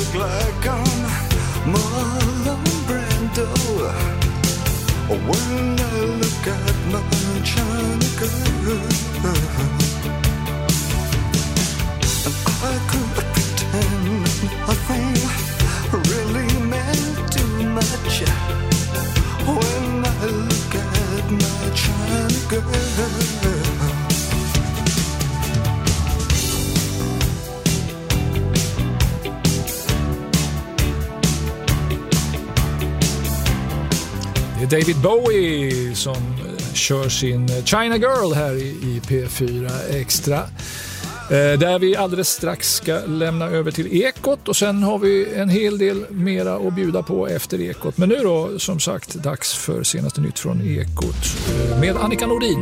look like I'm Marlon Brando. When I look at my China girl, I could pretend nothing really meant too much. When I look at my China girl. Det är David Bowie som kör sin China Girl här i P4 Extra. Där vi alldeles strax ska lämna över till Ekot och sen har vi en hel del mera att bjuda på efter Ekot. Men nu då, som sagt, dags för senaste nytt från Ekot med Annika Nordin.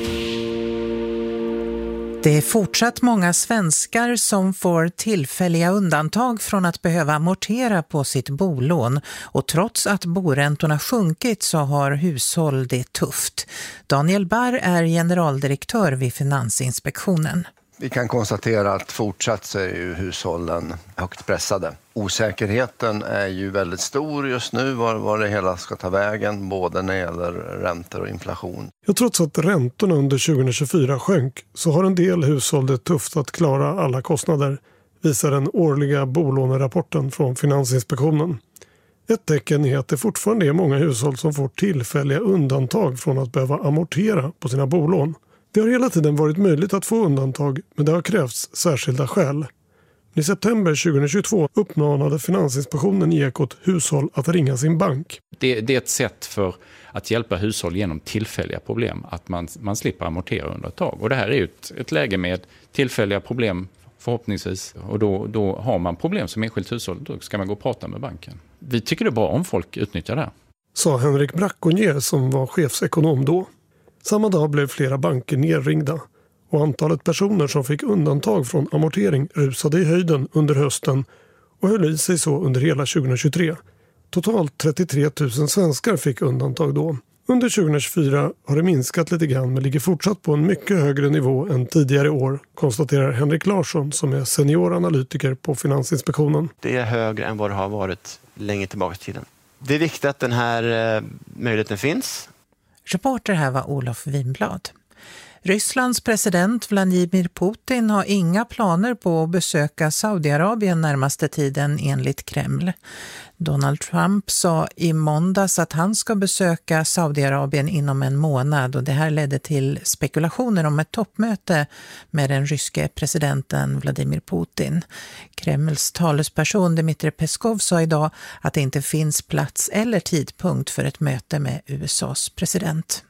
Det är fortsatt många svenskar som får tillfälliga undantag från att behöva amortera på sitt bolån, och trots att boräntorna sjunkit så har hushåll det tufft. Daniel Barr är generaldirektör vid Finansinspektionen. Vi kan konstatera att fortsatt så är ju hushållen högt pressade. Osäkerheten är ju väldigt stor just nu var det hela ska ta vägen, både när det gäller räntor och inflation. Ja, trots att räntorna under 2024 sjönk så har en del hushåll det tufft att klara alla kostnader, visar den årliga bolånerapporten från Finansinspektionen. Ett tecken är att det fortfarande är många hushåll som får tillfälliga undantag från att behöva amortera på sina bolån. Det har hela tiden varit möjligt att få undantag, men det har krävts särskilda skäl. I september 2022 uppmanade Finansinspektionen i Ekot hushåll att ringa sin bank. Det är ett sätt för att hjälpa hushåll genom tillfälliga problem, att man slipper amortera under ett tag. Och det här är ju ett läge med tillfälliga problem förhoppningsvis. Och då har man problem som enskilt hushåll, då ska man gå och prata med banken. Vi tycker det är bra om folk utnyttjar det här. Sa Henrik Braconier som var chefsekonom då. Samma dag blev flera banker nerringda och antalet personer som fick undantag från amortering rusade i höjden under hösten och höll i sig så under hela 2023. Totalt 33 000 svenskar fick undantag då. Under 2024 har det minskat lite grann men ligger fortsatt på en mycket högre nivå än tidigare år, konstaterar Henrik Larsson som är senioranalytiker på Finansinspektionen. Det är högre än vad det har varit länge tillbaka i tiden. Det är viktigt att den här möjligheten finns. Reporter här var Olof Winblad. Rysslands president Vladimir Putin har inga planer på att besöka Saudiarabien närmaste tiden enligt Kreml. Donald Trump sa i måndags att han ska besöka Saudiarabien inom en månad, och det här ledde till spekulationer om ett toppmöte med den ryske presidenten Vladimir Putin. Kremls talesperson Dmitrij Peskov sa idag att det inte finns plats eller tidpunkt för ett möte med USAs president.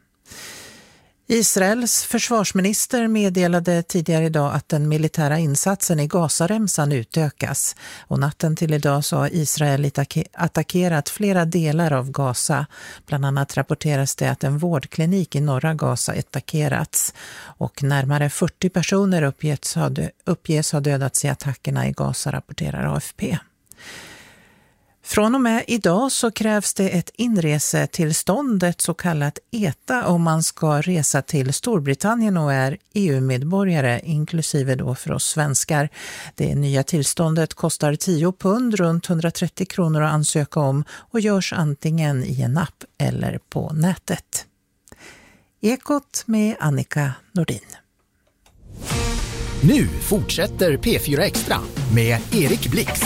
Israels försvarsminister meddelade tidigare idag att den militära insatsen i Gazaremsan utökas, och natten till idag så har Israel attackerat flera delar av Gaza. Bland annat rapporteras det att en vårdklinik i norra Gaza attackerats, och närmare 40 personer uppges ha dödats i attackerna i Gaza, rapporterar AFP. Från och med idag så krävs det ett inresetillstånd, ett så kallat ETA, om man ska resa till Storbritannien och är EU-medborgare, inklusive då för oss svenskar. Det nya tillståndet kostar 10 pund, runt 130 kronor att ansöka om, och görs antingen i en app eller på nätet. Ekot med Annika Nordin. Nu fortsätter P4 Extra med Erik Blix.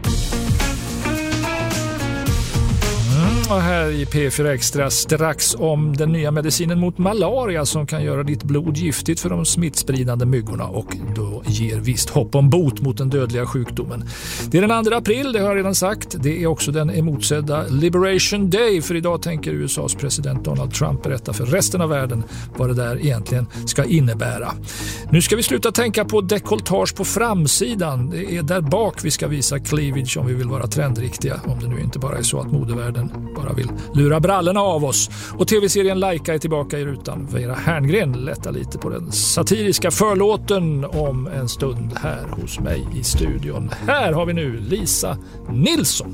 Och här i P4 Extra strax om den nya medicinen mot malaria som kan göra ditt blod giftigt för de smittspridande myggorna och då ger visst hopp om bot mot den dödliga sjukdomen. Det är den 2 april, det har jag redan sagt. Det är också den emotsedda Liberation Day, för idag tänker USAs president Donald Trump berätta för resten av världen vad det där egentligen ska innebära. Nu ska vi sluta tänka på dekolletage på framsidan. Det är där bak vi ska visa cleavage om vi vill vara trendriktiga, om det nu inte bara är så att modevärlden bara vill lura brallorna av oss. Och tv-serien Laika är tillbaka i rutan. Vera Herngren lättar lite på den satiriska förlåten om en stund här hos mig i studion. Här har vi nu Lisa Nilsson.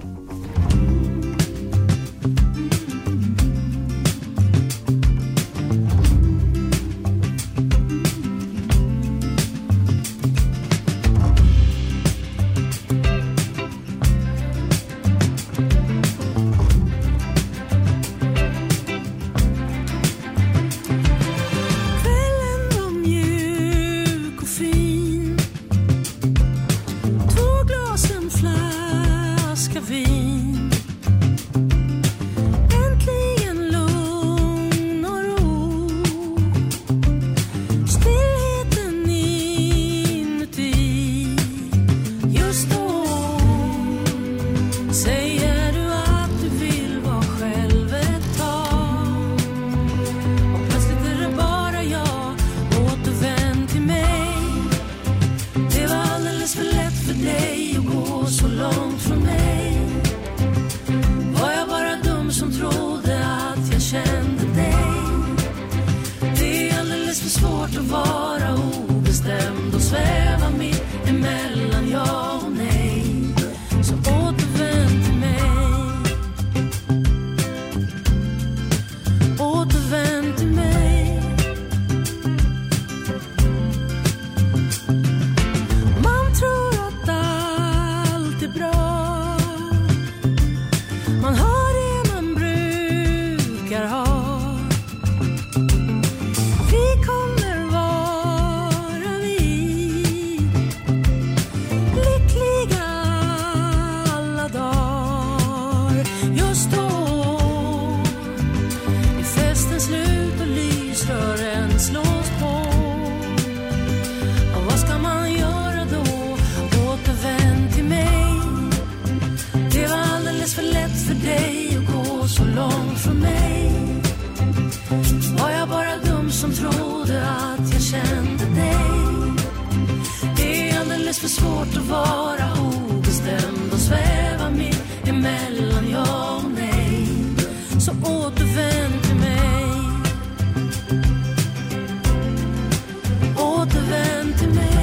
dricka vin. Äntligen lugn och ro. Stillheten inuti. Just då säger du att du vill vara själv ett tag. Och plötsligt är det bara jag. Återvänd till mig. Det var alldeles för lätt för dig att gå så långt från mig. Var jag bara dum som trodde att jag kände dig? Det är alldeles för svårt att vara obestämd och sväva mitt emellan ja och nej. Så återvänd till mig. Återvänd till mig. Man tror att allt är bra. Man har det man brukar ha. Vi kommer vara vid lyckliga alla dagar. Just då är festen slut och lysrören slås på. Och vad ska man göra då? Återvänd till mig. Det var alldeles för lätt för dig att gå så långt från mig. Var jag bara dum som trodde att jag kände dig? Det är alldeles för svårt att vara obestämd och sväva mitt emellan ja och nej. Så återvänd till mig. Återvänd till mig.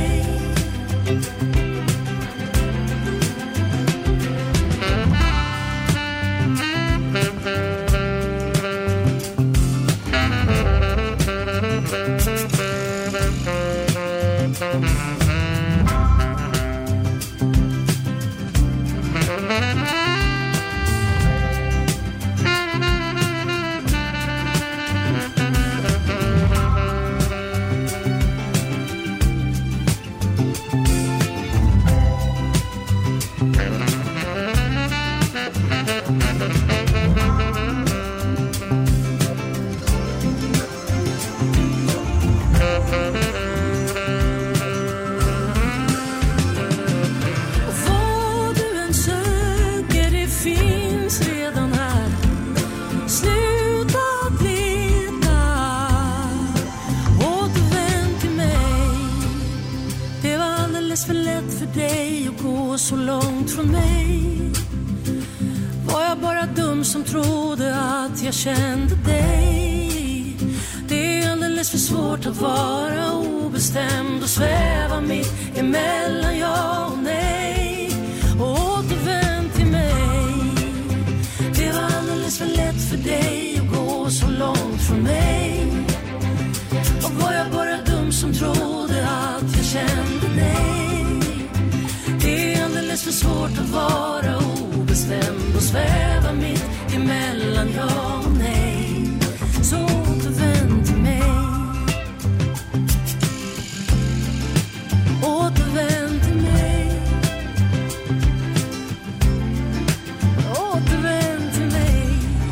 Och vad du än söker, det finns redan här. Sluta att leta. Återvänd till mig. Det var alldeles för lätt för dig att gå så långt från mig. Var jag bara dum som trodde att jag kände dig? Det är alldeles för svårt att vara obestämd och sväva mitt emellan ja och nej. Och återvänd till mig. Det var alldeles för lätt för dig att gå så långt från mig. Och var jag bara dum som trodde att jag kände dig? Det är alldeles för svårt att vara obestämd och sväva mitt emellan ja och nej. Så återvänd till mig. Återvänd till mig. Återvänd till mig.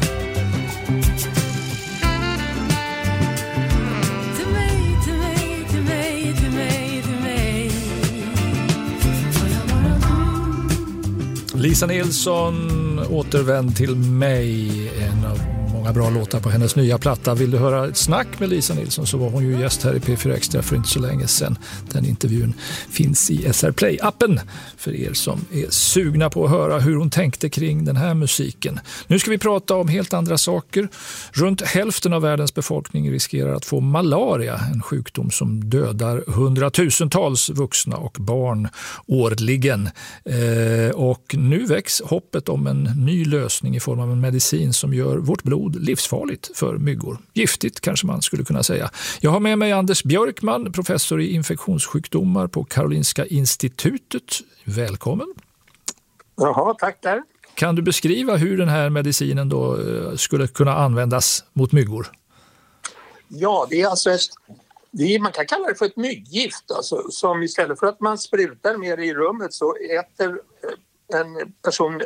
Till mig, till mig, till mig, till mig, till mig. Får jag vara du? Lisa Nilsson, återvänd till mig. En av många bra låtar på hennes nya platta. Vill du höra ett snack med Lisa Nilsson så var hon ju gäst här i P4 Extra för inte så länge sedan. Den intervjun finns i SR Play-appen för er som är sugna på att höra hur hon tänkte kring den här musiken. Nu ska vi prata om helt andra saker. Runt hälften av världens befolkning riskerar att få malaria, en sjukdom som dödar hundratusentals vuxna och barn årligen. Och nu väcks hoppet om en ny lösning i form av en medicin som gör vårt blod livsfarligt för myggor. Giftigt kanske man skulle kunna säga. Jag har med mig Anders Björkman, professor i infektionssjukdomar på Karolinska institutet. Välkommen. Jaha, tackar. Kan du beskriva hur den här medicinen då skulle kunna användas mot myggor? Ja, det är alltså man kan kalla det för ett mygggift. Alltså, som istället för att man sprutar mer i rummet så äter en person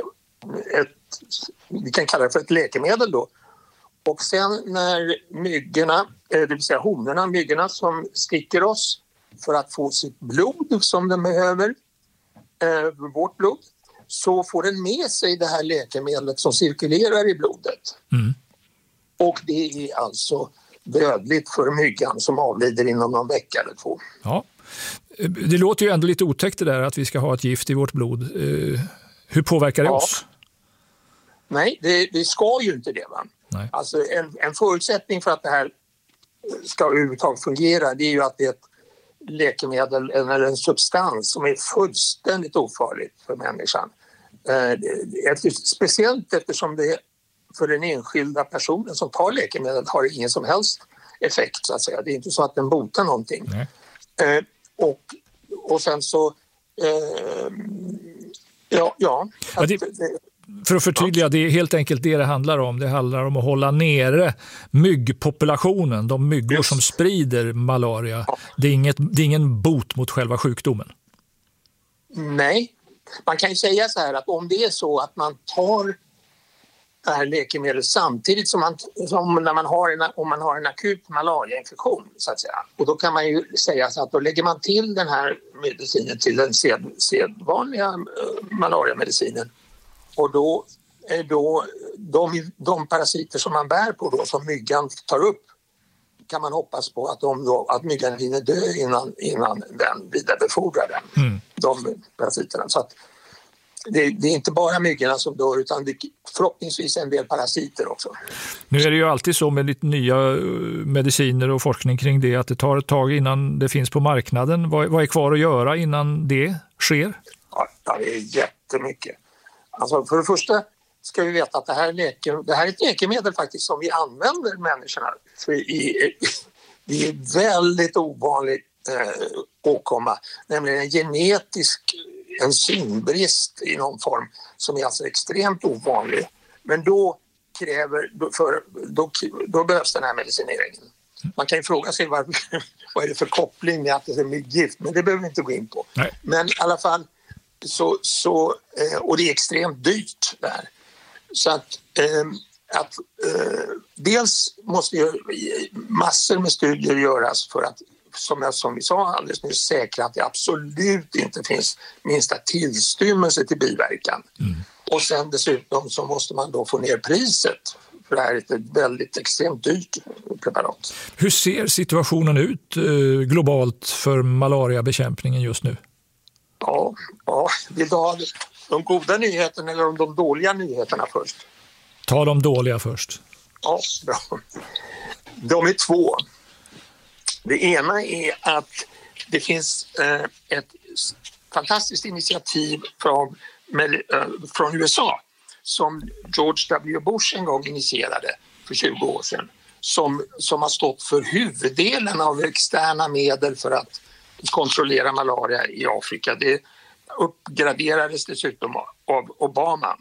vi kan kalla det för ett läkemedel då. Och sen när myggorna, det vill säga honorna, myggorna som sticker oss för att få sitt blod som den behöver, vårt blod, så får den med sig det här läkemedlet som cirkulerar i blodet. Mm. Och det är alltså dödligt för myggan som avlider inom någon vecka eller två. Ja. Det låter ju ändå lite otäckt det där att vi ska ha ett gift i vårt blod. Hur påverkar det oss? Nej, det ska ju inte det. Va? Nej. Alltså en förutsättning för att det här ska överhuvudtaget fungera, det är ju att det är ett läkemedel eller en substans som är fullständigt ofarligt för människan. Speciellt eftersom det för den enskilda personen som tar läkemedel har ingen som helst effekt, så att säga. Det är inte så att den botar någonting. Och sen så för att förtydliga, det är helt enkelt det handlar om. Det handlar om att hålla nere myggpopulationen, de myggor som sprider malaria. Det är ingen bot mot själva sjukdomen. Nej, man kan ju säga så här att om det är så att man tar det här läkemedlet samtidigt som när man har en akut malariainfektion, så att säga. Och då kan man ju säga så att då lägger man till den här medicinen till den sedvanliga malariamedicinen. Och då de parasiter som man bär på då, som myggan tar upp, kan man hoppas på att myggan hinner dö innan den vidarebefordrar den. De parasiterna. Så att det är inte bara myggorna som dör, utan det förhoppningsvis en del parasiter också. Nu är det ju alltid så med lite nya mediciner och forskning kring det, att det tar ett tag innan det finns på marknaden. Vad är kvar att göra innan det sker? Ja, det är jättemycket. Alltså för det första ska vi veta att det här är ett läkemedel faktiskt som vi använder människorna. Det är väldigt ovanligt åkomma, nämligen en genetisk enzymbrist i någon form som är alltså extremt ovanlig. Men då behövs den här medicineringen. Man kan ju fråga sig vad är det för koppling med att det är mygggift, men det behöver vi inte gå in på. Nej. Men i alla fall och det är extremt dyrt där. Så att dels måste ju massor med studier göras för att, som vi sa alldeles nyss, säkra att det absolut inte finns minsta tillstymmelse till biverkan. Och sen dessutom så måste man då få ner priset, för det här är ett väldigt extremt dyrt preparat. Hur ser situationen ut globalt för malariabekämpningen just nu? Ja, vill du ha de goda nyheterna eller de dåliga nyheterna först? Ta de dåliga först. Ja, bra. De är två. Det ena är att det finns ett fantastiskt initiativ från USA som George W. Bush en gång initierade för 20 år sedan, som har stått för huvuddelen av externa medel för att kontrollera malaria i Afrika. Det uppgraderades dessutom av Obama.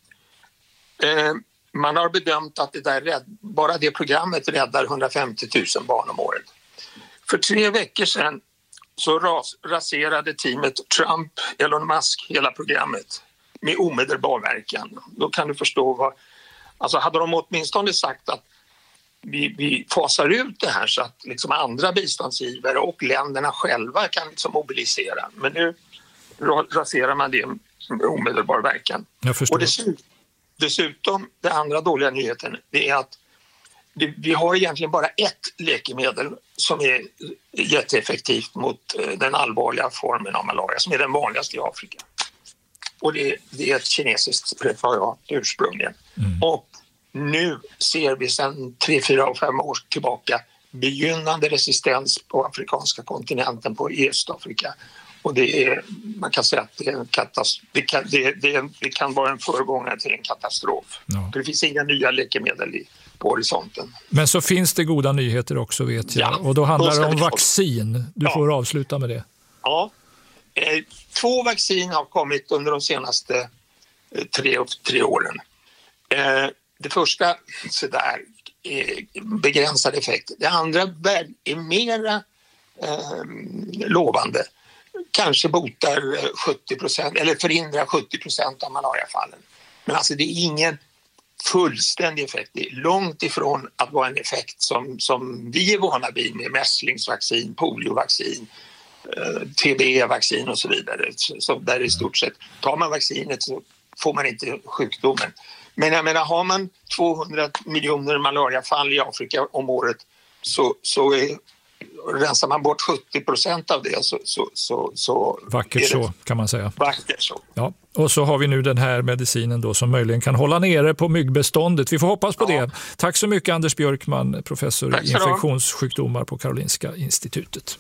Man har bedömt att bara det programmet räddar 150 000 barn om året. För 3 veckor sedan så raserade teamet Trump, Elon Musk, hela programmet med omedelbar verkan. Då kan du förstå hade de åtminstone sagt att vi fasar ut det här så att liksom andra biståndsgivare och länderna själva kan liksom mobilisera. Men nu raserar man det med omedelbar verkan. Och dessutom, den andra dåliga nyheten, det är att vi har egentligen bara ett läkemedel som är jätteeffektivt mot den allvarliga formen av malaria, som är den vanligaste i Afrika. Och det är ett kinesiskt preparat ursprungligen. Och nu ser vi sedan 3, 4 och 5 år tillbaka begynnande resistens på afrikanska kontinenten, på Östafrika. Och man kan säga att det kan vara en föregångare till en katastrof. Ja. Det finns inga nya läkemedel på horisonten. Men så finns det goda nyheter också, vet jag. Ja, och då handlar det om vaccin. Du får avsluta med det. Ja. 2 vaccin har kommit under de senaste 3 åren. Det första begränsad effekt. Det andra är mera lovande. Kanske botar 70% eller förhindrar 70% av malariafallen. Men alltså det är ingen fullständig effekt. Det är långt ifrån att vara en effekt som vi är vana vid med mässlingsvaccin, poliovaccin, TB-vaccin och så vidare. Så där i stort sett, tar man vaccinet så får man inte sjukdomen. Men jag menar, har man 200 miljoner malariafall i Afrika om året rensar man bort 70% av det så vackert så kan man säga. Vackert så. Ja. Och så har vi nu den här medicinen då som möjligen kan hålla nere på myggbeståndet. Vi får hoppas på det. Tack så mycket Anders Björkman, professor i infektionssjukdomar på Karolinska institutet.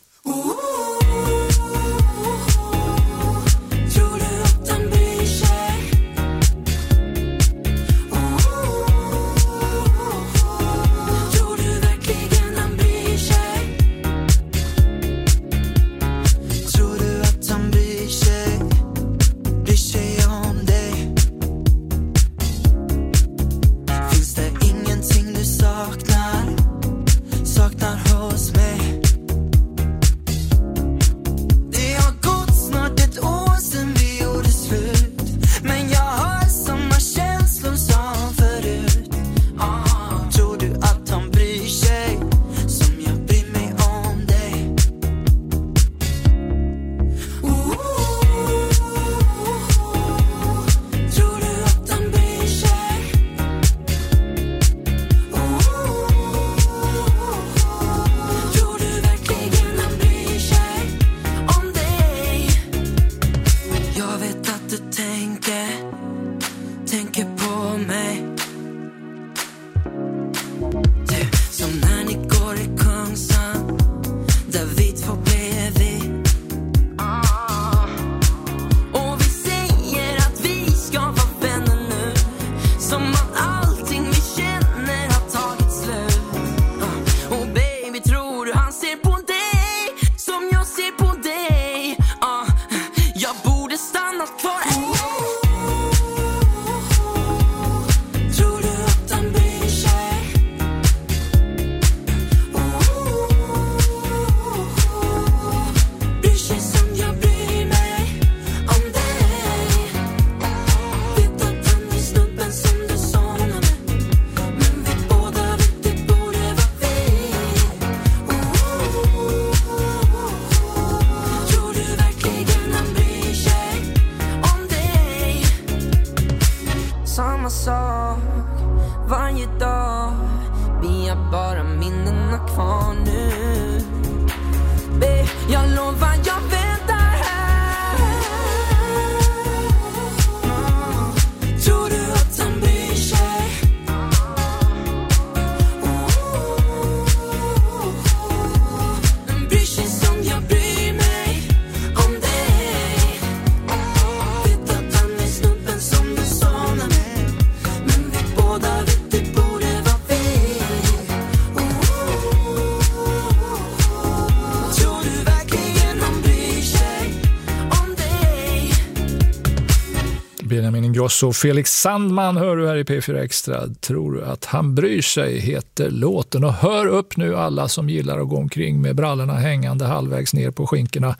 Benjamin Ingrosso och Felix Sandman hör du här i P4 Extra. Tror du att han bryr sig, heter låten. Och hör upp nu alla som gillar att gå omkring med brallorna hängande halvvägs ner på skinkorna.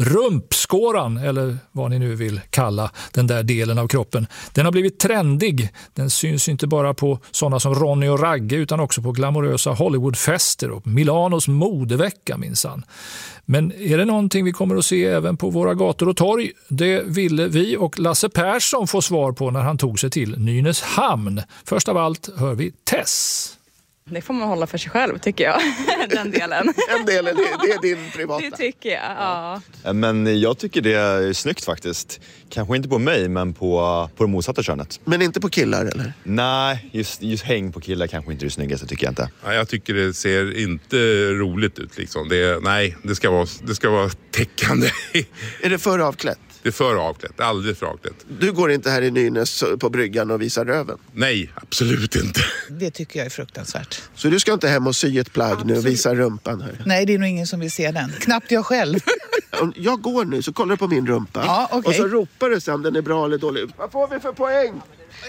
Rumpskåran, eller vad ni nu vill kalla den där delen av kroppen. Den har blivit trendig. Den syns inte bara på sådana som Ronny och Ragge utan också på glamorösa Hollywoodfester och Milanos modevecka minsann. Men är det någonting vi kommer att se även på våra gator och torg? Det ville vi och Lasse Persson få svar på när han tog sig till Nynäshamn. Först av allt hör vi Tess. Det får man hålla för sig själv tycker jag, den delen. Den delen, det är din privata. Det tycker jag, ja. Men jag tycker det är snyggt faktiskt. Kanske inte på mig, men på det motsatta könet. Men inte på killar, eller? Nej, just häng på killar kanske inte är det snyggaste, tycker jag inte. Ja, jag tycker det ser inte roligt ut liksom. Det ska vara täckande. Är det för avklätt? Det är för avklätt, alldeles för avklätt. Du går inte här i Nynäs på bryggan och visar röven? Nej, absolut inte. Det tycker jag är fruktansvärt. Så du ska inte hem och sy ett plagg nu och visa rumpan här? Nej, det är nog ingen som vill se den. Knappt jag själv. Om jag går nu så kollar du på min rumpa. Ja, okay. Och så ropar du sen om den är bra eller dålig. Vad får vi för poäng?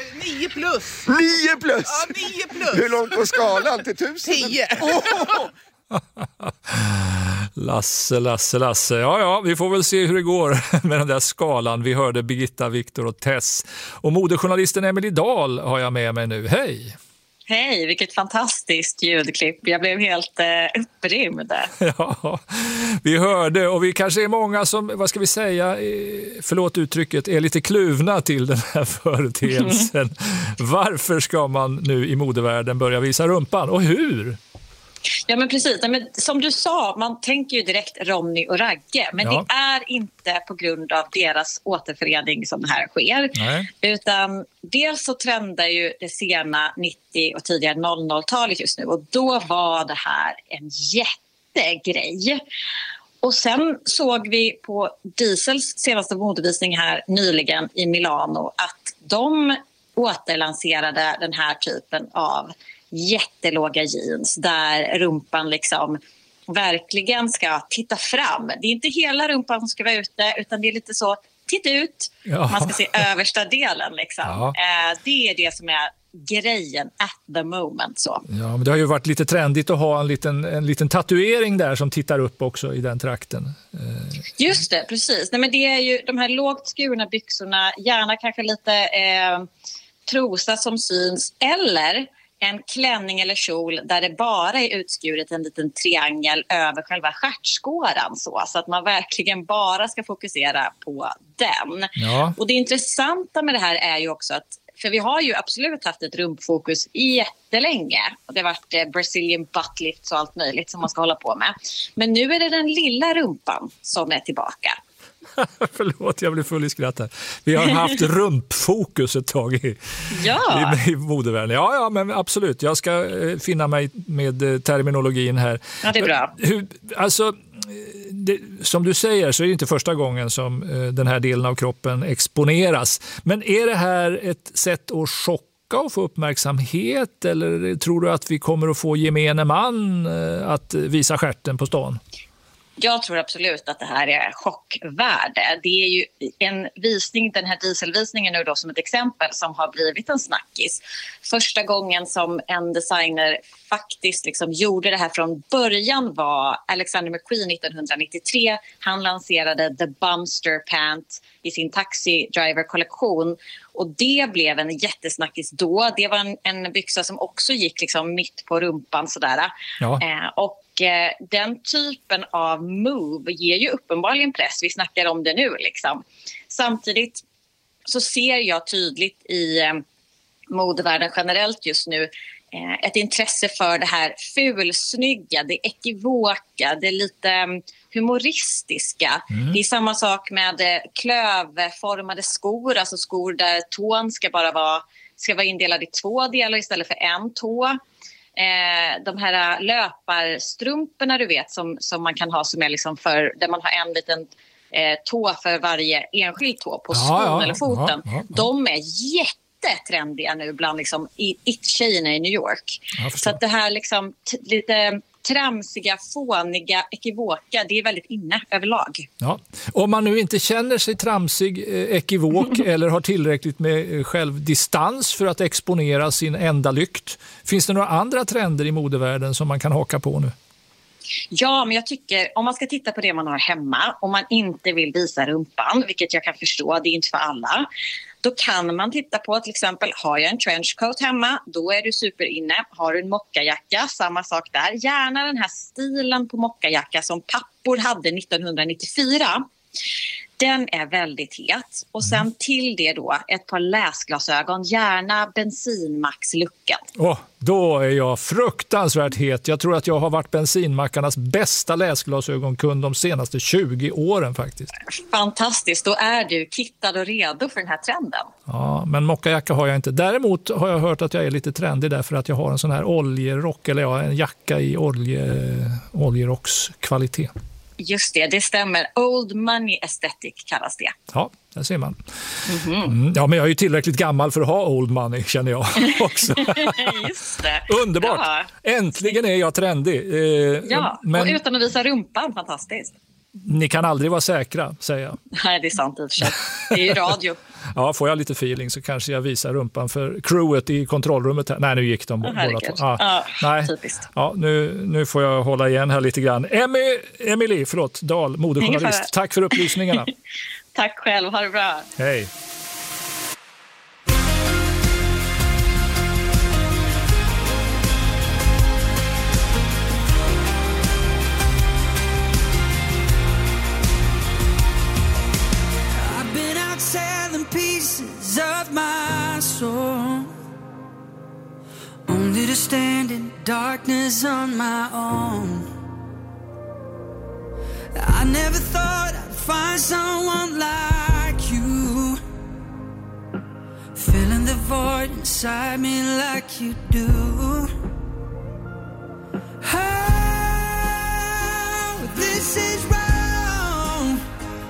9 plus. 9 plus? Ja, 9 plus. Hur långt på skalan till 1000? 10. Lasse. Ja, vi får väl se hur det går med den där skalan. Vi hörde Birgitta, Viktor och Tess. Och modejournalisten Emelie Dahl har jag med mig nu. Hej! Hej, vilket fantastiskt ljudklipp. Jag blev helt upprymd. Ja, vi hörde och vi kanske är många som, vad ska vi säga, förlåt uttrycket, är lite kluvna till den här företeelsen. Varför ska man nu i modevärlden börja visa rumpan och hur? Ja, men precis. Men som du sa, man tänker ju direkt Ronny och Ragge. Men det är inte på grund av deras återförening som det här sker. Nej. Utan dels så trendar ju det sena 90- och tidigare 00-talet just nu. Och då var det här en jättegrej. Och sen såg vi på Diesels senaste modevisning här nyligen i Milano att de återlanserade den här typen av jättelåga jeans där rumpan liksom verkligen ska titta fram. Det är inte hela rumpan som ska vara ute utan det är lite så, titta ut. Ja. Man ska se översta delen liksom. Ja. Det är det som är grejen at the moment. Så. Ja, men det har ju varit lite trendigt att ha en liten tatuering där som tittar upp också i den trakten. Just det, precis. Nej, men det är ju de här lågt skurna byxorna, gärna kanske lite trosa som syns eller en klänning eller kjol där det bara är utskuret en liten triangel över själva stjärtskåran så att man verkligen bara ska fokusera på den. Ja. Och det intressanta med det här är ju också att, för vi har ju absolut haft ett rumpfokus jättelänge och det har varit Brazilian butt lifts och allt möjligt som man ska hålla på med. Men nu är det den lilla rumpan som är tillbaka. Förlåt, jag blev full i skratt här. Vi har haft rumpfokus ett tag i modevärlden. Ja, men absolut. Jag ska finna mig med terminologin här. Ja, det är bra. Som du säger så är det inte första gången som den här delen av kroppen exponeras. Men är det här ett sätt att chocka och få uppmärksamhet eller tror du att vi kommer att få gemene man att visa stjärten på stan? Jag tror absolut att det här är chockvärde. Det är ju en visning, den här dieselvisningen nu då som ett exempel som har blivit en snackis. Första gången som en designer faktiskt liksom gjorde det här från början var Alexander McQueen 1993. Han lanserade The Bumster Pant i sin Taxi Driver-kollektion. Och det blev en jättesnackis då. Det var en byxa som också gick liksom mitt på rumpan sådär. Ja. Och den typen av move ger ju uppenbarligen press. Vi snackar om det nu liksom. Samtidigt så ser jag tydligt i modevärlden generellt just nu ett intresse för det här fulsnygga, det ekivoka, det lite humoristiska. Det är samma sak med klövformade skor, alltså skor där tån ska vara indelad i 2 delar istället för en tå. De här löparstrumporna du vet som man kan ha som är liksom för där man har en liten tå för varje enskild tå på skon eller foten. De är jättetrendiga nu bland liksom it-tjejerna i New York. Så att det här liksom lite tramsiga, fåniga, ekivoka, det är väldigt inne överlag. Ja. Om man nu inte känner sig tramsig, ekivok eller har tillräckligt med självdistans för att exponera sin enda lykt, finns det några andra trender i modevärlden som man kan haka på nu? Ja, men jag tycker om man ska titta på det man har hemma, om man inte vill visa rumpan, vilket jag kan förstå, det är inte för alla. Då kan man titta på till exempel, har jag en trenchcoat hemma, då är du superinne. Har du en mockajacka, samma sak där. Gärna den här stilen på mockajacka som pappor hade 1994. Den är väldigt het. Och sen till det då ett par läsglasögon, gärna bensinmaxlucken. Då är jag fruktansvärt het. Jag tror att jag har varit bensinmackarnas bästa läsglasögonkund de senaste 20 åren faktiskt. Fantastiskt, då är du kittad och redo för den här trenden. Ja, men mockajacka har jag inte. Däremot har jag hört att jag är lite trendig därför att jag har en sån här oljerock, eller en jacka i oljerockskvalitet. Just det, det stämmer. Old money aesthetic kallas det. Ja, där ser man. Ja, men jag är ju tillräckligt gammal för att ha old money, känner jag också. Just det. Underbart. Ja. Äntligen är jag trendig. Men och utan att visa rumpan, fantastiskt. Ni kan aldrig vara säkra, säger jag. Nej, det är sant i och för sig. Det är ju radio. Ja, får jag lite feeling så kanske jag visar rumpan för crewet i kontrollrummet här. Nej, nu gick de båda två. Nej. Typiskt. Ja, nu får jag hålla igen här lite grann. Emily Dahl, modejournalist. Tack för upplysningarna. Tack själv, ha det bra. Hej. Of my soul, only to stand in darkness on my own. I never thought I'd find someone like you, filling the void inside me like you do. Oh, this is wrong.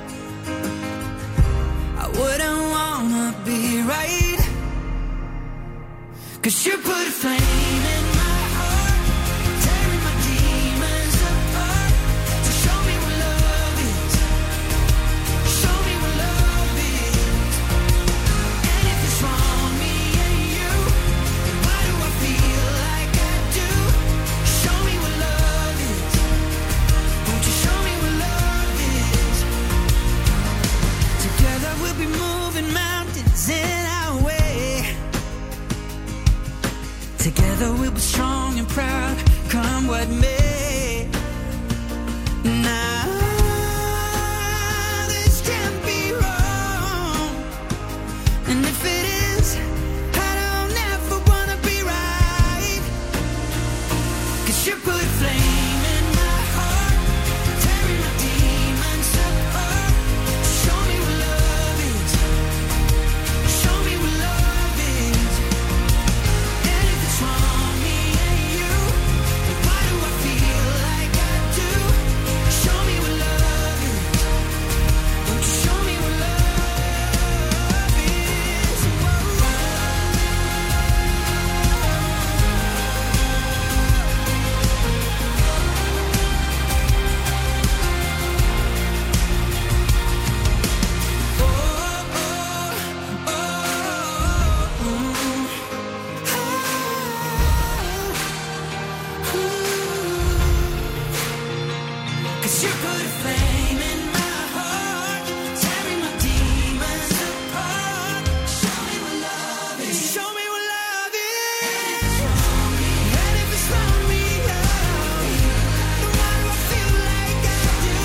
I wouldn't wanna be right, 'cause you put a flame in my heart, tearing my demons apart, to show me what love is, show me what love is. And if it's wrong, me and you, then why do I feel like I do? Show me what love is, won't you show me what love is? Together we'll be moving mountains in our way. Together we'll be strong and proud, come what may. Now this can't be wrong, and if it is, I don't ever wanna be right. 'Cause you put a flame in my heart, tearing my demons apart. Show me what love is, show me what love is. And if it's wrong, me and you, then why do I feel like I do? Show me what love is, won't you show me what love is? Whoa. 'Cause you put a flame in my heart, tearing my demons apart. Show me what love is, show me what love is. And if it's wrong, me, then why do I feel like I do?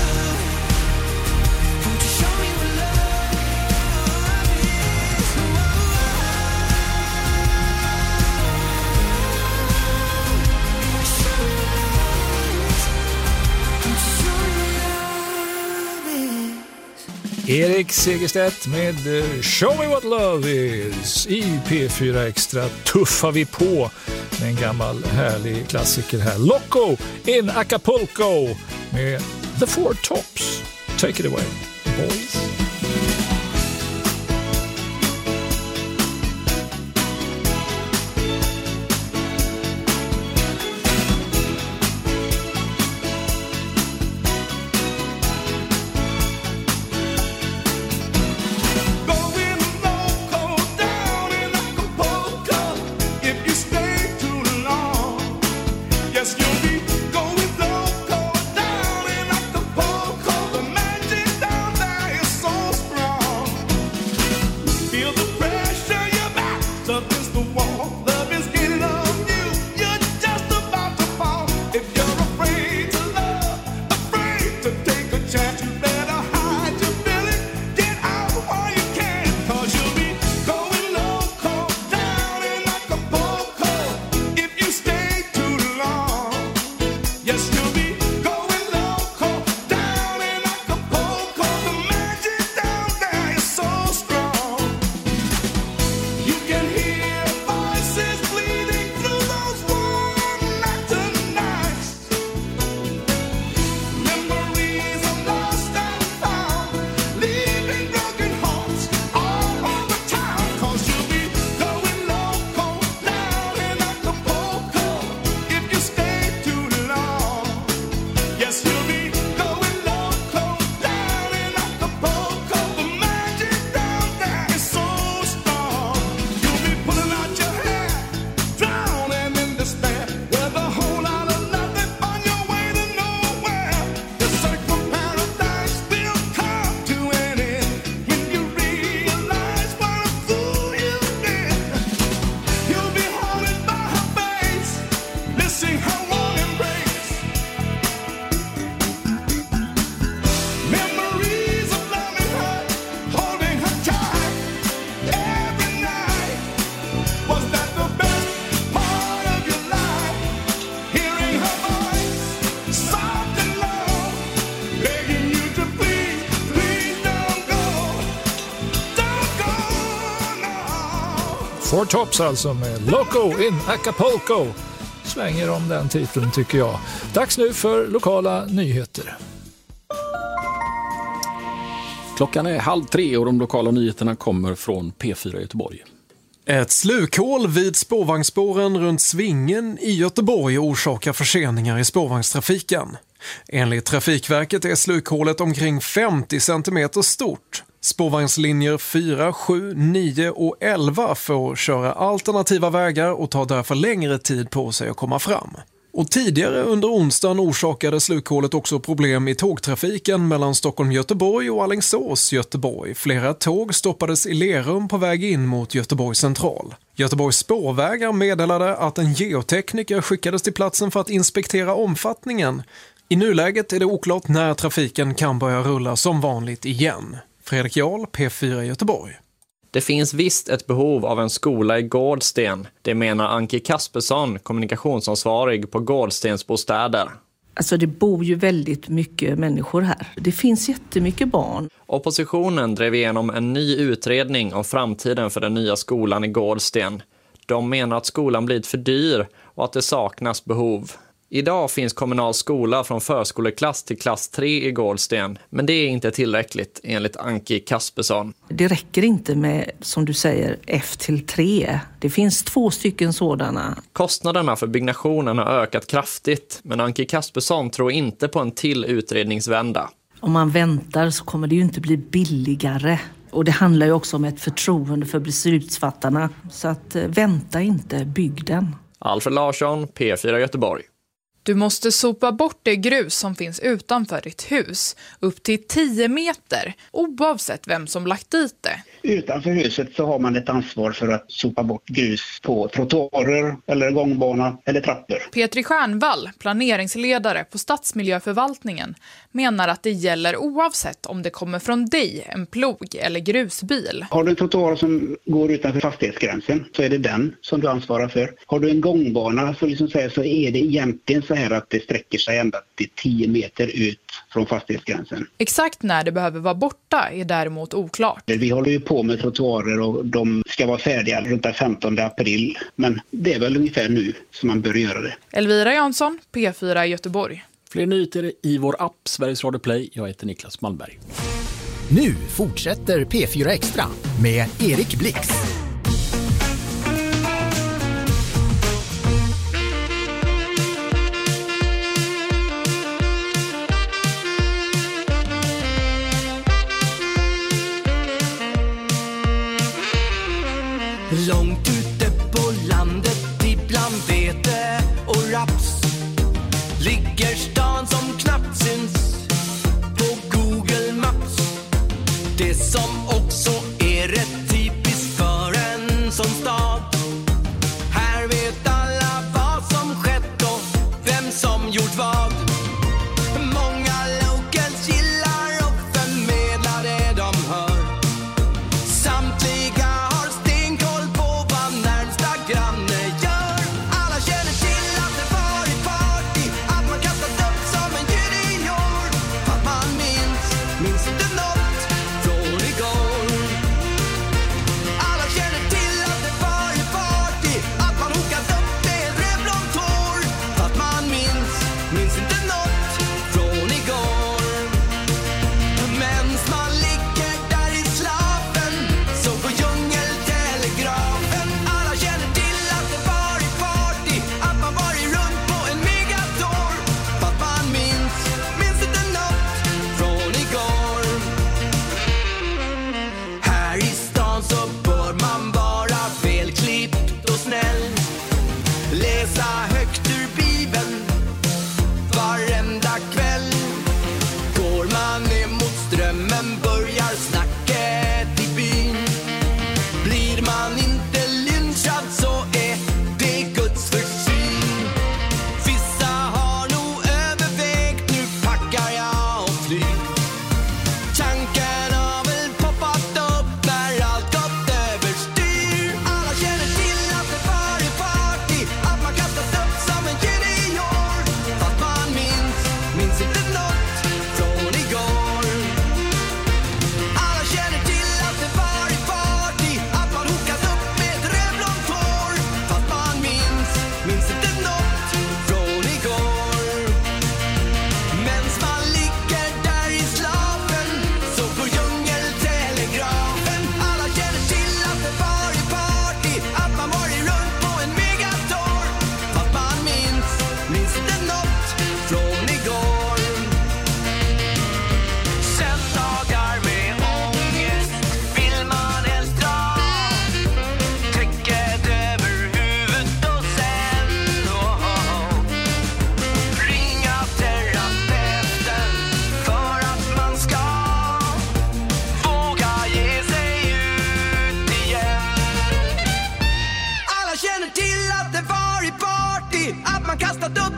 Won't you show me what love is? Show me what love is. Won't you show me what love is? Erik Segerstedt med Show Me What Love Is. I P4 Extra tuffar vi på med en gammal härlig klassiker här. Loco in Acapulco med The Four Tops. Take it away, boys. Going loco down in Acapulco. The magic down there is so Four Tops alltså med Loco in Acapulco. Svänger om den titeln tycker jag. Dags nu för lokala nyheter. Klockan är 2:30 och de lokala nyheterna kommer från P4 Göteborg. Ett slukhål vid spårvagnsspåren runt Svingen i Göteborg orsakar förseningar i spårvagnstrafiken. Enligt Trafikverket är slukhålet omkring 50 cm stort. Spårvagnslinjer 4, 7, 9 och 11 får köra alternativa vägar och tar därför längre tid på sig att komma fram. Och tidigare under onsdagen orsakade slukhålet också problem i tågtrafiken mellan Stockholm-Göteborg och Alingsås-Göteborg. Flera tåg stoppades i Lerum på väg in mot Göteborgs central. Göteborgs spårvägar meddelade att en geotekniker skickades till platsen för att inspektera omfattningen. I nuläget är det oklart när trafiken kan börja rulla som vanligt igen. Fredrik Jarl, P4 Göteborg. Det finns visst ett behov av en skola i Gårdsten. Det menar Anki Kaspersson, kommunikationsansvarig på Gårdstens bostäder. Alltså det bor ju väldigt mycket människor här. Det finns jättemycket barn. Oppositionen drev igenom en ny utredning om framtiden för den nya skolan i Gårdsten. De menar att skolan blivit för dyr och att det saknas behov. Idag finns kommunal skola från förskoleklass till klass 3 i Gårdsten, men det är inte tillräckligt enligt Anki Kaspersson. Det räcker inte med, som du säger, F-3. Det finns 2 stycken sådana. Kostnaderna för byggnationen har ökat kraftigt, men Anki Kaspersson tror inte på en till utredningsvända. Om man väntar så kommer det ju inte bli billigare. Och det handlar ju också om ett förtroende för beslutsfattarna. Så att vänta inte, bygg den. Alfred Larsson, P4 Göteborg. Du måste sopa bort det grus som finns utanför ditt hus, upp till 10 meter, oavsett vem som lagt dit det. Utanför huset så har man ett ansvar för att sopa bort grus på trottoarer eller gångbana eller trappor. Petri Stjärnvall, planeringsledare på Stadsmiljöförvaltningen, menar att det gäller oavsett om det kommer från dig, en plog eller grusbil. Har du en trottoar som går utanför fastighetsgränsen så är det den som du ansvarar för. Har du en gångbana så är det egentligen så här att det sträcker sig ända till 10 meter ut från fastighetsgränsen. Exakt när det behöver vara borta är däremot oklart. Vi håller ju på med trottoarer och de ska vara färdiga runt den 15 april. Men det är väl ungefär nu som man bör göra det. Elvira Jansson, P4 Göteborg. Fler nyheter i vår app Sveriges Radio Play. Jag heter Niklas Malmberg. Nu fortsätter P4 Extra med Erik Blix. Långt ute på landet ibland vete och raps ligger stan som knappt syns på Google Maps. Det som också är rätt typiskt för en sån stad. Här vet alla vad som skett och vem som gjort vad. Många locals gillar och förmedlar det de hör. Samtliga har stenkoll på vad närmsta granne gör. Alla känner till att det varit party, att man kastat upp som en junior. Att man minns inte något från igår. Alla känner till att det varit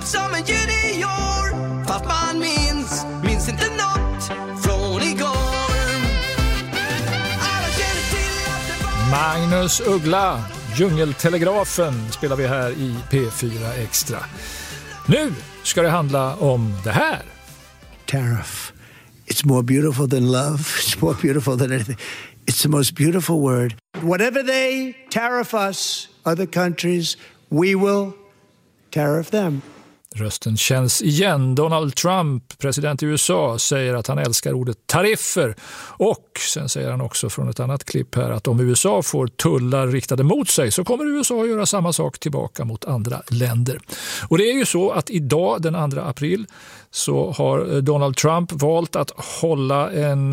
som en junior. Fast man minns inte något från igår. Alla känner till att det var... Magnus Uggla, Djungeltelegrafen spelar vi här i P4 Extra. Nu ska det handla om det här. Tariff. It's more beautiful than love. It's more beautiful than anything. It's the most beautiful word. Whatever they tariff us, other countries, we will tariff them. Rösten känns igen. Donald Trump, president i USA, säger att han älskar ordet tariffer. Och sen säger han också från ett annat klipp här att om USA får tullar riktade mot sig så kommer USA att göra samma sak tillbaka mot andra länder. Och det är ju så att idag den 2 april så har Donald Trump valt att hålla en,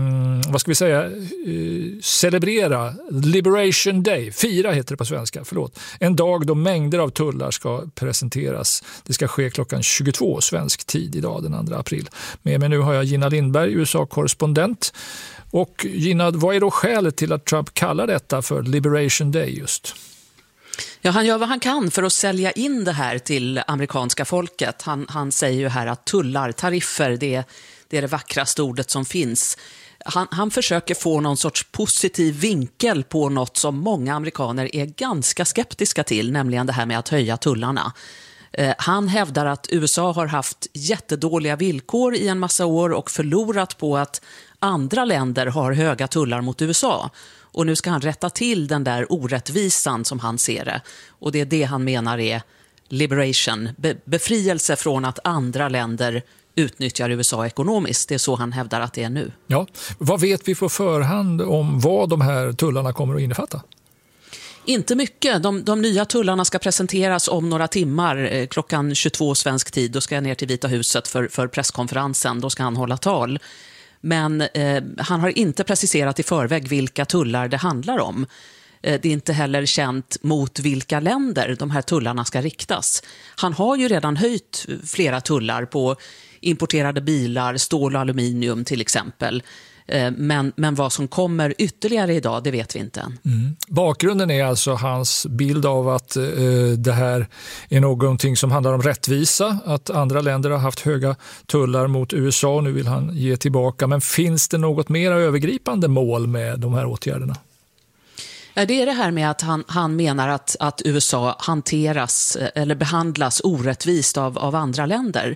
celebrera Liberation Day. Fira heter det på svenska, förlåt. En dag då mängder av tullar ska presenteras. Det ska ske klockan 22 svensk tid idag den 2 april. Med mig nu har jag Gina Lindberg, USA-korrespondent. Och Gina, vad är då skälet till att Trump kallar detta för Liberation Day just? Ja, han gör vad han kan för att sälja in det här till amerikanska folket. Han säger ju här att tullar, tariffer, det är det vackraste ordet som finns. Han försöker få någon sorts positiv vinkel på något som många amerikaner är ganska skeptiska till, nämligen det här med att höja tullarna. Han hävdar att USA har haft jättedåliga villkor i en massa år och förlorat på att andra länder har höga tullar mot USA. Och nu ska han rätta till den där orättvisan som han ser det. Och det är det han menar är liberation, befrielse från att andra länder utnyttjar USA ekonomiskt. Det är så han hävdar att det är nu. Ja, vad vet vi på förhand om vad de här tullarna kommer att innefatta? Inte mycket. De nya tullarna ska presenteras om några timmar klockan 22 svensk tid. Då ska jag ner till Vita huset för presskonferensen. Då ska han hålla tal. Men han har inte preciserat i förväg vilka tullar det handlar om. Det är inte heller känt mot vilka länder de här tullarna ska riktas. Han har ju redan höjt flera tullar på importerade bilar, stål och aluminium till exempel. Men vad som kommer ytterligare idag, det vet vi inte än. Bakgrunden är alltså hans bild av att det här är någonting som handlar om rättvisa, att andra länder har haft höga tullar mot USA och nu vill han ge tillbaka. Men finns det något mer övergripande mål med de här åtgärderna? Det är det här med att han menar att USA hanteras eller behandlas orättvist av andra länder.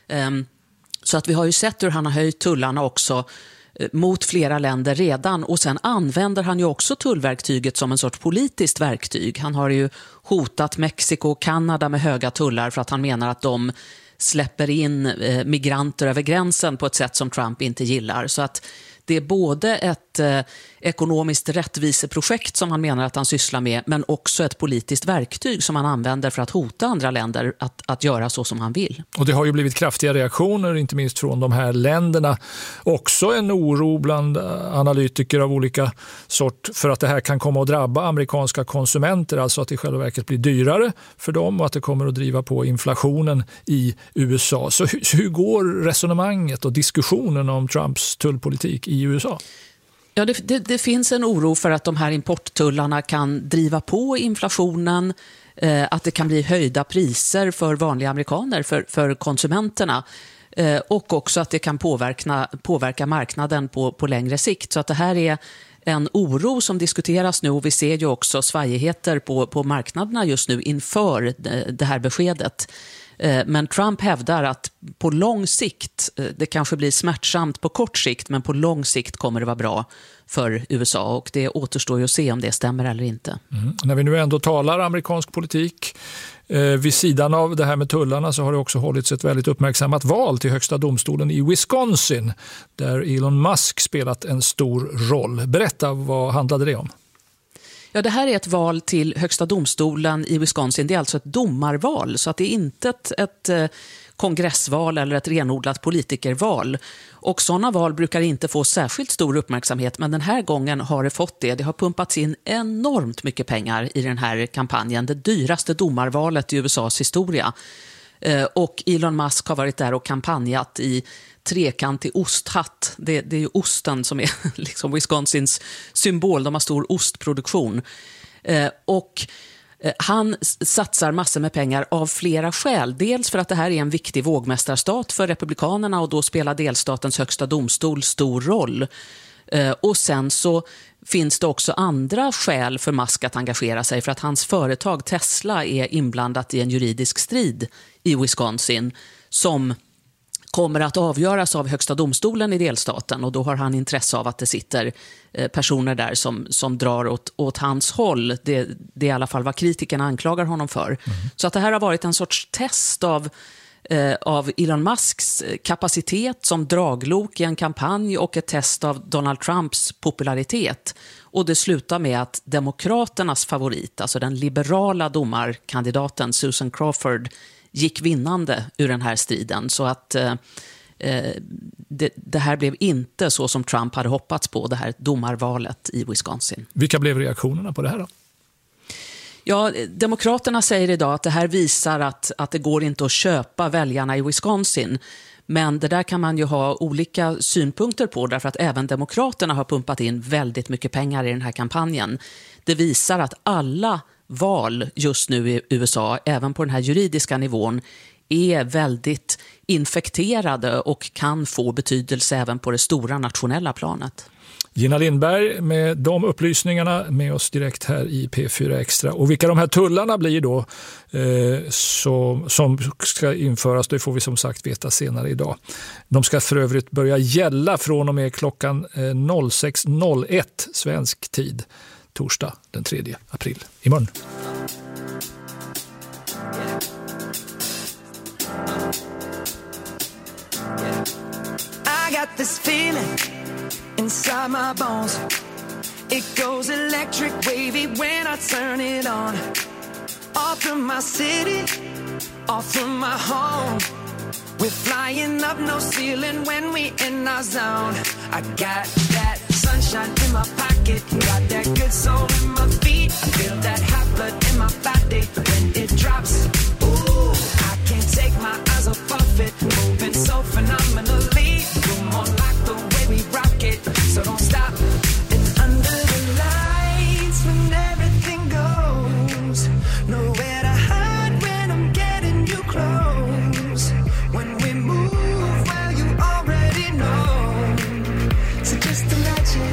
Så att vi har ju sett hur han har höjt tullarna också mot flera länder redan, och sen använder han ju också tullverktyget som en sorts politiskt verktyg. Han har ju hotat Mexiko och Kanada med höga tullar för att han menar att de släpper in migranter över gränsen på ett sätt som Trump inte gillar. Så att det är både ett ekonomiskt rättviseprojekt som han menar att han sysslar med, men också ett politiskt verktyg som han använder för att hota andra länder att göra så som han vill. Och det har ju blivit kraftiga reaktioner, inte minst från de här länderna. Också en oro bland analytiker av olika sort för att det här kan komma att drabba amerikanska konsumenter, alltså att det i själva verket blir dyrare för dem och att det kommer att driva på inflationen i USA. Så hur går resonemanget och diskussionen om Trumps tullpolitik i USA? Ja, det finns en oro för att de här importtullarna kan driva på inflationen, att det kan bli höjda priser för vanliga amerikaner, för konsumenterna, och också att det kan påverka marknaden på längre sikt. Så att det här är en oro som diskuteras nu, och vi ser ju också svajigheter på marknaderna just nu inför det här beskedet. Men Trump hävdar att på lång sikt, det kanske blir smärtsamt på kort sikt, men på lång sikt kommer det vara bra för USA, och det återstår ju att se om det stämmer eller inte. När vi nu ändå talar amerikansk politik, vid sidan av det här med tullarna så har det också hållits ett väldigt uppmärksammat val till högsta domstolen i Wisconsin, där Elon Musk spelat en stor roll. Berätta, vad handlade det om? Ja, det här är ett val till högsta domstolen i Wisconsin. Det är alltså ett domarval, så att det är inte ett kongressval eller ett renodlat politikerval. Och sådana val brukar inte få särskilt stor uppmärksamhet, men den här gången har det fått det. Det har pumpats in enormt mycket pengar i den här kampanjen. Det dyraste domarvalet i USAs historia. Och Elon Musk har varit där och kampanjat i trekantig osthatt. Det är ju osten som är liksom Wisconsins symbol. De har stor ostproduktion. Och Han satsar massor med pengar av flera skäl. Dels för att det här är en viktig vågmästarstat för republikanerna och då spelar delstatens högsta domstol stor roll. Och sen så finns det också andra skäl för Musk att engagera sig, för att hans företag Tesla är inblandat i en juridisk strid i Wisconsin som kommer att avgöras av högsta domstolen i delstaten, och då har han intresse av att det sitter personer där som drar åt hans håll. Det är i alla fall vad kritikerna anklagar honom för. Så att det här har varit en sorts test av Elon Musks kapacitet som draglok i en kampanj och ett test av Donald Trumps popularitet. Och det slutar med att demokraternas favorit, alltså den liberala domarkandidaten Susan Crawford, gick vinnande ur den här striden. Så att det här blev inte så som Trump hade hoppats på, det här domarvalet i Wisconsin. Vilka blev reaktionerna på det här då? Ja, demokraterna säger idag att det här visar att det går inte att köpa väljarna i Wisconsin. Men det där kan man ju ha olika synpunkter på, därför att även demokraterna har pumpat in väldigt mycket pengar i den här kampanjen. Det visar att alla val just nu i USA, även på den här juridiska nivån, är väldigt infekterade och kan få betydelse även på det stora nationella planet. Gina Lindberg med de upplysningarna med oss direkt här i P4 Extra. Och vilka de här tullarna blir då som ska införas, det får vi som sagt veta senare idag. De ska för övrigt börja gälla från och med klockan 06.01 svensk tid, torsdag den 3 april, imorgon. I got this feeling inside my bones. It goes electric wavy when I turn it on. Off from my city, off from my home. We're flying up no ceiling when we in our zone. I got that sunshine in my pocket, got that good soul in my feet. I feel that hot blood in my body when it drops. Ooh, I can't take my eyes off it, moving so phenomenally. Come on, like the way we rock it, so don't stop. And under the lights when everything goes, nowhere to hide when I'm getting you close. When we move, well, you already know. So just imagine.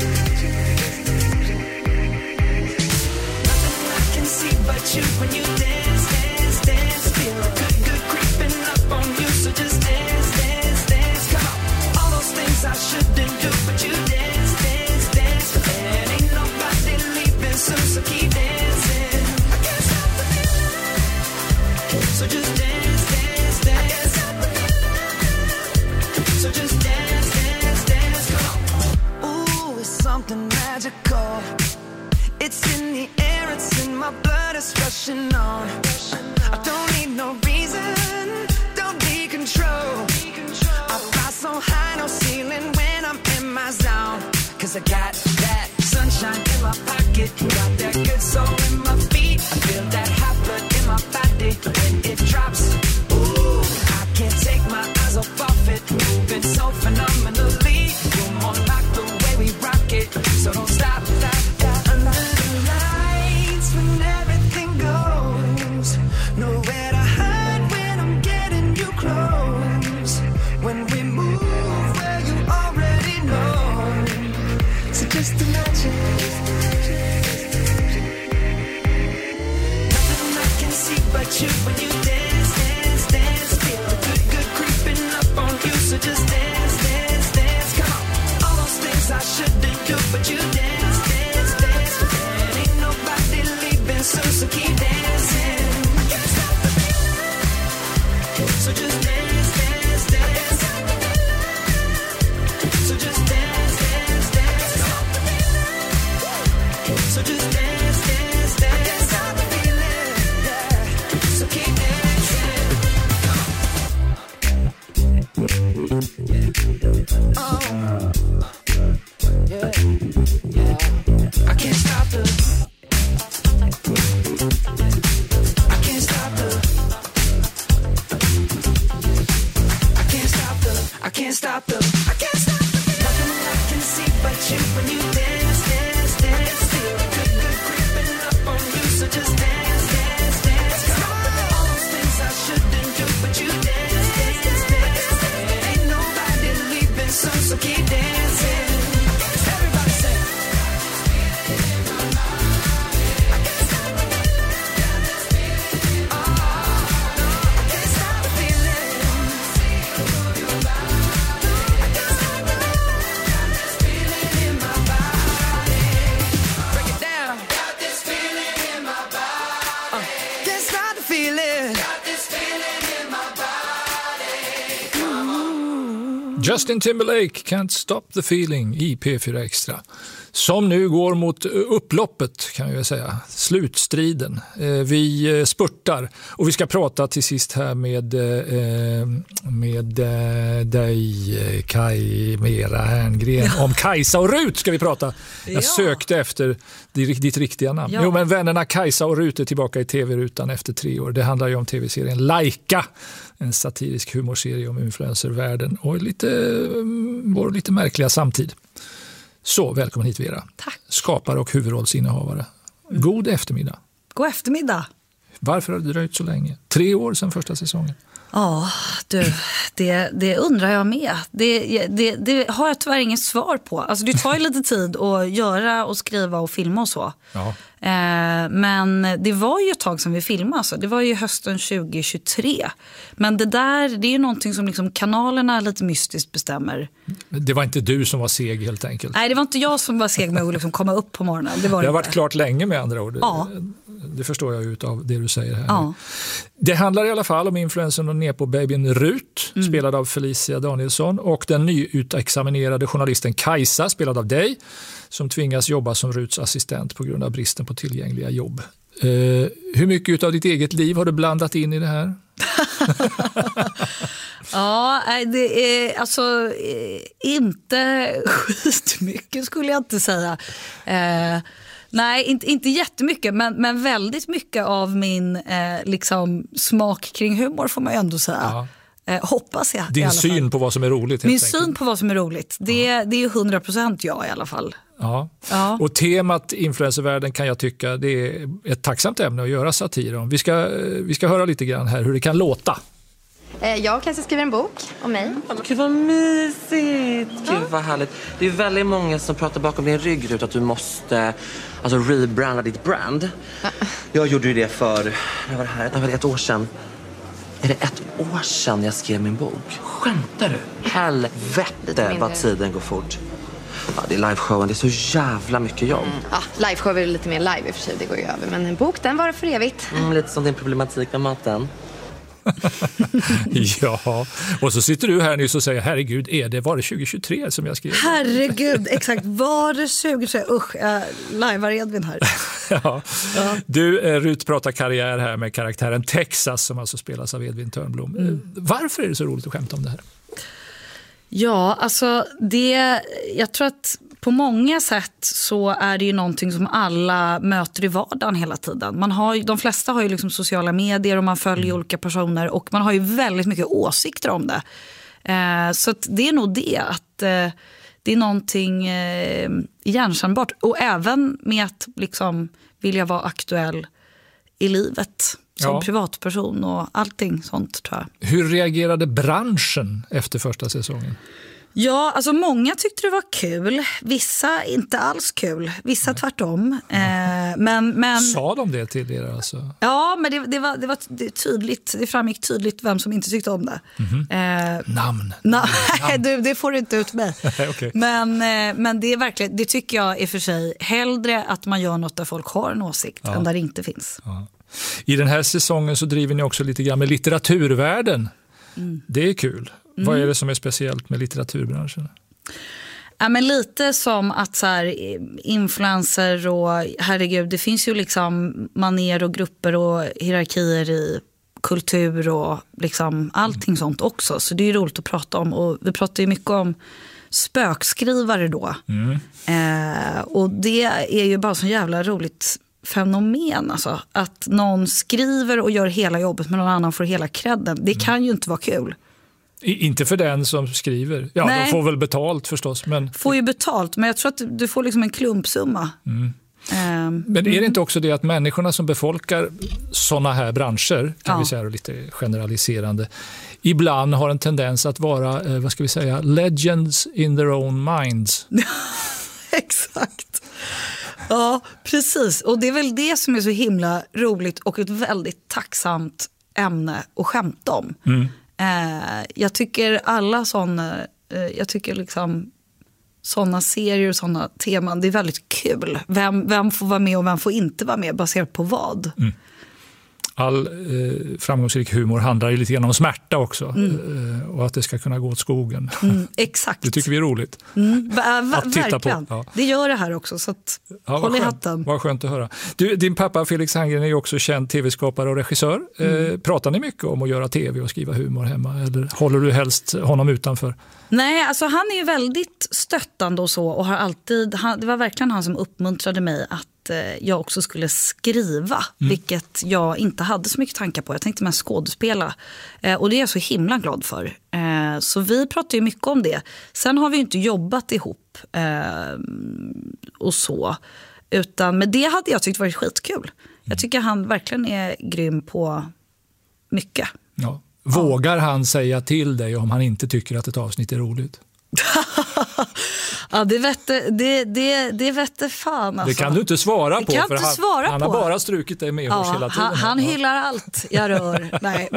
Nothing I can see but you when you dance, dance, dance. Feel good creeping up on you. So just dance, dance, dance. Come on. All those things I shouldn't do, but you dance, dance, dance. And ain't nobody leaving soon, so keep dancing. I can't stop the feeling. So just dance, dance, dance. I can't stop the feeling. So just dance, dance, dance. Come on. Ooh, it's something magical. It's in the air, it's in my blood, it's rushing on. I don't need no reason, don't need control. I fly so high, no ceiling when I'm in my zone. Cause I got that sunshine in my pocket, got that good soul in my feet. I feel that hot blood in my body when it drops. Ooh, I can't take my eyes off it, moving so phenomenally. You're more like the way we rock it, so don't stop, stop, stop. Under the lights when everything goes, nowhere to hide when I'm getting you close. When we move, well, you already know. So just imagine. Nothing I can see but you when you dance, dance, dance. Feel good creeping up on you. So just dance, dance, dance. Come on. All those things I shouldn't do, but you dance, dance, dance. And ain't nobody leaving soon, so keep dancing. I can't stop the feeling. So just dance, dance, dance. So just dance, dance, dance. So just dance, dance, dance. I can't stop the feeling. Yeah. So keep dancing. Oh. Yeah. Yeah. I can't stop the Justin Timberlake, Can't Stop the Feeling i P4 Extra. Som nu går mot upploppet, kan jag säga. Slutstriden. Vi spurtar och vi ska prata till sist här med dig, Kaj Mera Herngren. Om Kajsa och Rut ska vi prata. Jag sökte efter ditt riktiga namn. Jo, men vännerna Kajsa och Rut är tillbaka i tv-rutan efter 3 år. Det handlar ju om tv-serien Laika. En satirisk humorserie om influencervärlden och vår lite märkliga samtid. Så, välkommen hit Vera. Tack. Skapare och huvudrollsinnehavare. God eftermiddag. God eftermiddag. Varför har det dröjt så länge? 3 år sedan första säsongen. Ja, det undrar jag med. Det har jag tyvärr inget svar på. Alltså det tar ju lite tid att göra och skriva och filma och så. Ja. Men det var ju ett tag sedan vi filmade. Så. Det var ju hösten 2023. Men det är ju någonting som liksom kanalerna lite mystiskt bestämmer. Det var inte du som var seg helt enkelt. Nej, det var inte jag som var seg med att liksom komma upp på morgonen. Det har varit klart länge med andra ord. Ja. Det förstår jag ut av det du säger här. Ja. Det handlar i alla fall om influencern och nepo-babyn Rut, spelad av Felicia Danielsson, och den nyutexaminerade journalisten Kajsa, spelad av dig, som tvingas jobba som Ruts assistent på grund av bristen på tillgängliga jobb. Hur mycket av ditt eget liv har du blandat in i det här? Ja, det är alltså inte skitmycket skulle jag inte säga. Nej, inte jättemycket, men väldigt mycket av min liksom smak kring humor får man ju ändå säga. Ja. Hoppas jag. Din syn på vad som är roligt. Min syn på vad som är roligt. Det är 100% jag i alla fall. Ja. Och temat influencervärlden kan jag tycka det är ett tacksamt ämne att göra satir om. Vi ska höra lite grann här hur det kan låta. Jag kanske skriver en bok om mig. Gud vad mysigt. Gud vad härligt. Det är väldigt många som pratar bakom din rygg ut att du måste rebranda ditt brand. Jag gjorde ju det för ett år sedan. Är det 1 år sedan jag skrev min bok? Skämtar du? Helvete vad tiden går fort. Ja, det är liveshowen, det är så jävla mycket jobb. Liveshow är lite mer live i och för sig, det går ju över. Men en bok, den var för evigt. Lite som din problematik med maten. Ja, och så sitter du här nyss och säger herregud, var det 2023 som jag skrev? Herregud, exakt, var det 2023? Usch, jag lajvar Edvin här. Ja. Du, Rut pratar karriär här med karaktären Texas som alltså spelas av Edvin Törnblom. Varför är det så roligt att skämta om det här? Ja, alltså jag tror att på många sätt så är det ju någonting som alla möter i vardagen hela tiden. De flesta har ju liksom sociala medier och man följer olika personer och man har ju väldigt mycket åsikter om det. Så att det är nog att det är någonting igenkännbart. Och även med att liksom vilja vara aktuell i livet som privatperson och allting sånt tror jag. Hur reagerade branschen efter första säsongen? Ja, alltså många tyckte det var kul. Vissa inte alls kul. Vissa tvärtom. Men sa de det till er alltså? Ja, men det var tydligt. Det framgick tydligt vem som inte tyckte om det. Namn. Nej, det får du inte ut mig. Okay. Men det är verkligen, det tycker jag är för sig hellre att man gör något där folk har en åsikt än där det inte finns. Ja. I den här säsongen så driver ni också lite grann med litteraturvärlden. Det är kul. Vad är det som är speciellt med litteraturbranschen? Ja, men lite som att så här, influencer och herregud, det finns ju liksom maner och grupper och hierarkier i kultur och liksom allting sånt också. Så det är ju roligt att prata om. Och vi pratar ju mycket om spökskrivare då. Och det är ju bara så jävla roligt fenomen alltså. Att någon skriver och gör hela jobbet men någon annan får hela credden. Det kan ju inte vara kul. Inte för den som skriver. Ja, nej. De får väl betalt förstås. Men får ju betalt, men jag tror att du får liksom en klumpsumma. Men är det inte också det att människorna som befolkar såna här branscher, kan vi säga lite generaliserande, ibland har en tendens att vara, vad ska vi säga, legends in their own minds. Exakt. Ja, precis. Och det är väl det som är så himla roligt och ett väldigt tacksamt ämne att skämta om. Jag tycker alla sådana, liksom sådana serier och sådana teman, det är väldigt kul. Vem får vara med och vem får inte vara med baserat på vad? all framgångsrik humor handlar ju lite grann om smärta också. Och att det ska kunna gå åt skogen. Exakt. Det tycker vi är roligt. Att titta verkligen. på. Ja. Det gör det här också, så att håll i hatten. Vad skönt att höra. Du, din pappa Felix Herngren är ju också känd tv-skapare och regissör. Pratar ni mycket om att göra tv och skriva humor hemma? Eller håller du helst honom utanför? Nej, alltså han är ju väldigt stöttande och så, och har alltid, det var verkligen han som uppmuntrade mig att jag också skulle skriva, vilket jag inte hade så mycket tankar på. Jag tänkte mest skådespela, och det är jag så himla glad för. Så vi pratar ju mycket om det. Sen har vi ju inte jobbat ihop och så, utan med det hade jag tyckt varit skitkul. Jag tycker han verkligen är grym på mycket. Ja. Vågar han säga till dig om han inte tycker att ett avsnitt är roligt? Ja, det vette fan alltså. Det kan du inte svara på, kan för inte svara han på. har bara strukit dig med hela tiden. Han hyllar allt jag rör.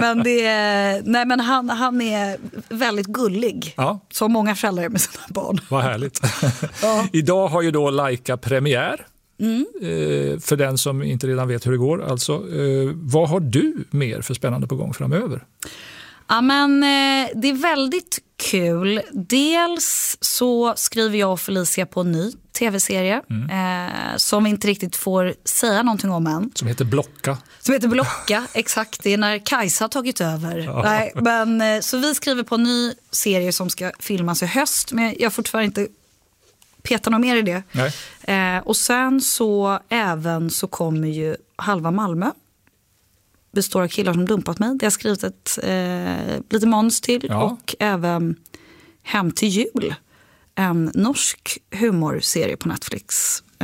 Men han är väldigt gullig. Ja. Som många föräldrar med sina barn. Vad härligt. Ja. Idag har ju då Laika premiär. För den som inte redan vet hur det går. Alltså, vad har du mer för spännande på gång framöver? Ja, men det är väldigt kul. Dels så skriver jag och Felicia på en ny tv-serie som vi inte riktigt får säga någonting om än. Som heter Blocka. Exakt. Det är när Kajsa har tagit över. Ja. Nej, men, så vi skriver på en ny serie som ska filmas i höst, men jag får tyvärr inte peta något mer i det. Och sen så även så kommer ju Halva Malmö. Består av killar som dumpat mig. Det har skrivit ett lite manus till. Ja. Och även Hem till jul. En norsk humorserie på Netflix.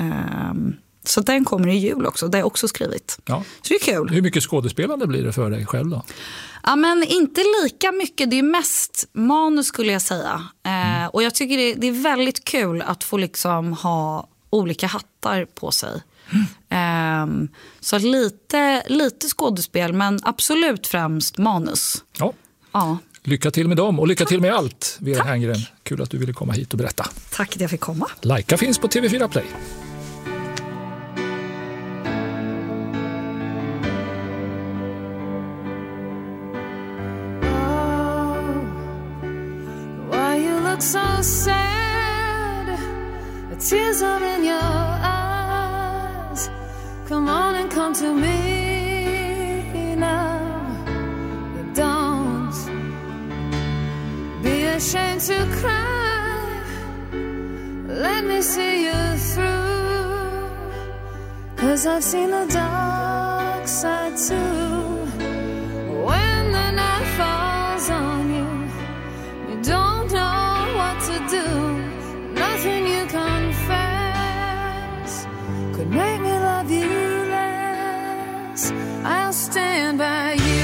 Så den kommer i jul också. Det har jag också skrivit. Ja. Så det är kul. Hur mycket skådespelande blir det för dig själv då? Ja, men inte lika mycket. Det är mest manus skulle jag säga. Och jag tycker det är väldigt kul att få liksom ha olika hattar på sig. Så lite skådespel, men absolut främst manus. Ja. Lycka till med dem och lycka till med allt, Vera Herngren. Kul att du ville komma hit och berätta. Tack att jag fick komma. Laika finns på TV4 Play. So sad, the tears are in your eyes. Come on and come to me now. Don't be ashamed to cry. Let me see you through. 'Cause I've seen the dark side too. When the night falls on you, you don't know to do. Nothing you confess could make me love you less. I'll stand by you.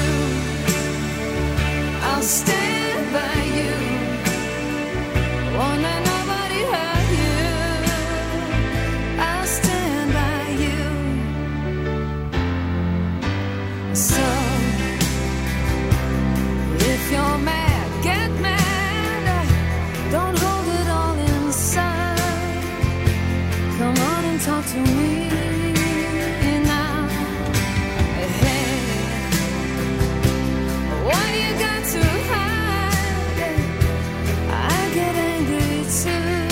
I'll stand by you. Won't let nobody hurt you. I'll stand by you. So if you're mad, get mad. Don't hold it all inside. Come on and talk to me now. Hey, what you got to hide? I get angry too.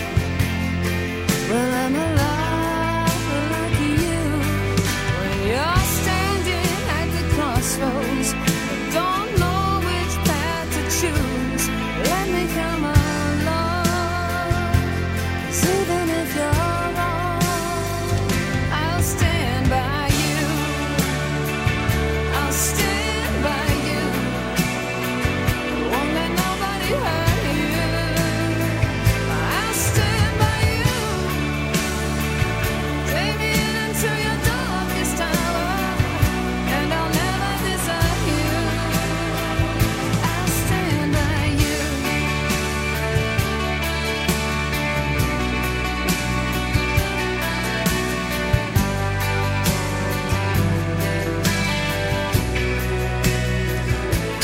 Well, I'm alive like you. When you're standing at the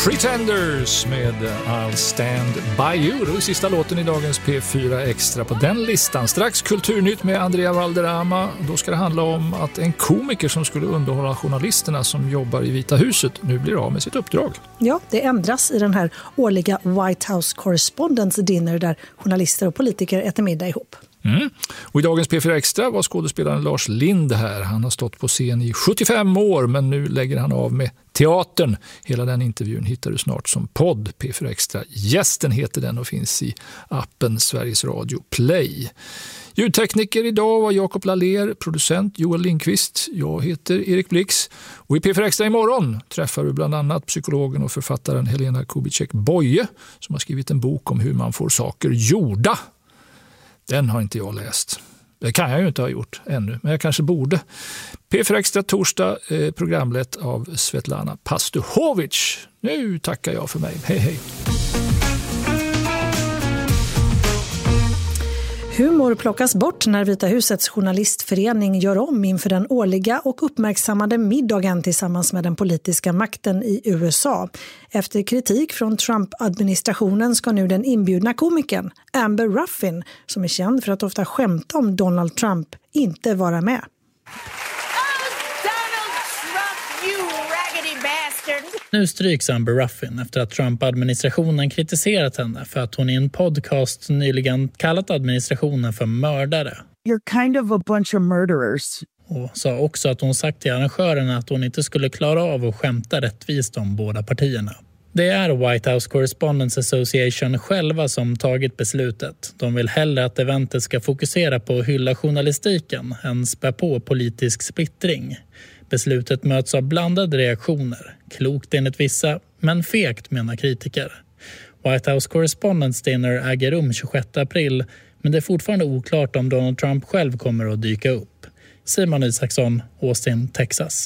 Pretenders med I'll Stand By You. Det är sista låten i dagens P4 Extra på den listan. Strax Kulturnytt med Andrea Valderrama. Då ska det handla om att en komiker som skulle underhålla journalisterna som jobbar i Vita huset nu blir av med sitt uppdrag. Ja, det ändras i den här årliga White House Correspondents Dinner där journalister och politiker äter middag ihop. Och i dagens P4 Extra var skådespelaren Lars Lind här. Han har stått på scen i 75 år men nu lägger han av med teatern. Hela den intervjun hittar du snart som podd. P4 Extra Gästen heter den och finns i appen Sveriges Radio Play. Ljudtekniker idag var Jakob Laller, producent Joel Lindqvist. Jag heter Erik Blix och i P4 Extra imorgon träffar du bland annat psykologen och författaren Helena Kubicek-Boye som har skrivit en bok om hur man får saker gjorda. Den har inte jag läst. Det kan jag ju inte ha gjort ännu, men jag kanske borde. P4 Extra torsdag, programlett av Svetlana Pastuhovic. Nu tackar jag för mig. Hej hej. Humor plockas bort när Vita husets journalistförening gör om inför den årliga och uppmärksammade middagen tillsammans med den politiska makten i USA. Efter kritik från Trump-administrationen ska nu den inbjudna komikern Amber Ruffin, som är känd för att ofta skämta om Donald Trump, inte vara med. Nu stryks Amber Ruffin efter att Trump-administrationen kritiserat henne för att hon i en podcast nyligen kallat administrationen för mördare. You're kind of a bunch of murderers. Och sa också att hon sagt till arrangörerna att hon inte skulle klara av att skämta rättvist om båda partierna. Det är White House Correspondents Association själva som tagit beslutet. De vill hellre att eventet ska fokusera på att hylla journalistiken än spä på politisk splittring. Beslutet möts av blandade reaktioner. Klokt enligt vissa, men fegt menar kritiker. White House Correspondents Dinner äger rum 26 april, men det är fortfarande oklart om Donald Trump själv kommer att dyka upp. Simon Isaksson, Austin, Texas.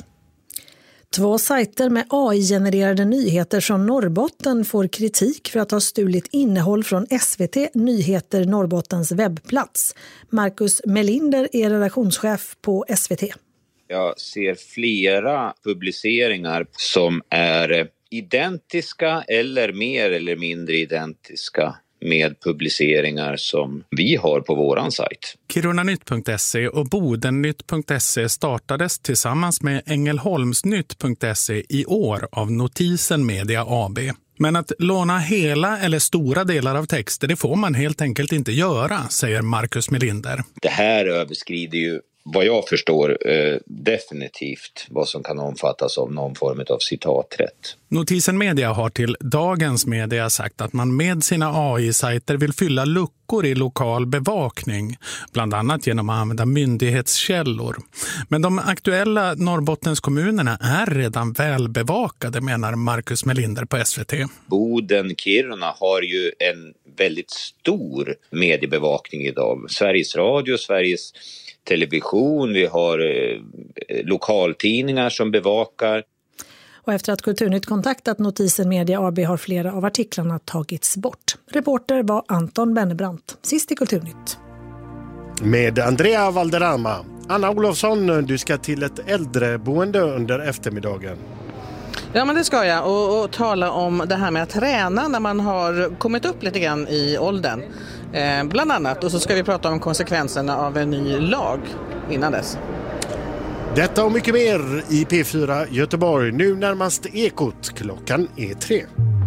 2 sajter med AI-genererade nyheter från Norrbotten får kritik för att ha stulit innehåll från SVT Nyheter Norrbottens webbplats. Marcus Melinder är redaktionschef på SVT. Jag ser flera publiceringar som är identiska eller mer eller mindre identiska med publiceringar som vi har på våran sajt. Kirunanytt.se och Bodennytt.se startades tillsammans med Ängelholmsnytt.se i år av Notisen Media AB. Men att låna hela eller stora delar av texter, det får man helt enkelt inte göra, säger Marcus Melinder. Det här överskrider ju vad jag förstår definitivt vad som kan omfattas av någon form av citaträtt. Notisen Media har till Dagens Media sagt att man med sina AI-sajter vill fylla luckor i lokal bevakning, bland annat genom att använda myndighetskällor. Men de aktuella Norrbottenskommunerna är redan väl bevakade, menar Marcus Melinder på SVT. Boden, Kiruna har ju en väldigt stor mediebevakning idag. Sveriges Radio, Sveriges Television, vi har lokaltidningar som bevakar. Och efter att Kulturnytt kontaktat Notisen Media AB har flera av artiklarna tagits bort. Reporter var Anton Bennebrant. Sist i Kulturnytt. Med Andrea Valderrama. Anna Olofsson, du ska till ett äldreboende under eftermiddagen. Ja, men det ska jag. Och tala om det här med att träna när man har kommit upp lite grann i åldern. Bland annat. Och så ska vi prata om konsekvenserna av en ny lag innan dess. Detta och mycket mer i P4 Göteborg. Nu närmast Ekot. Klockan är 3.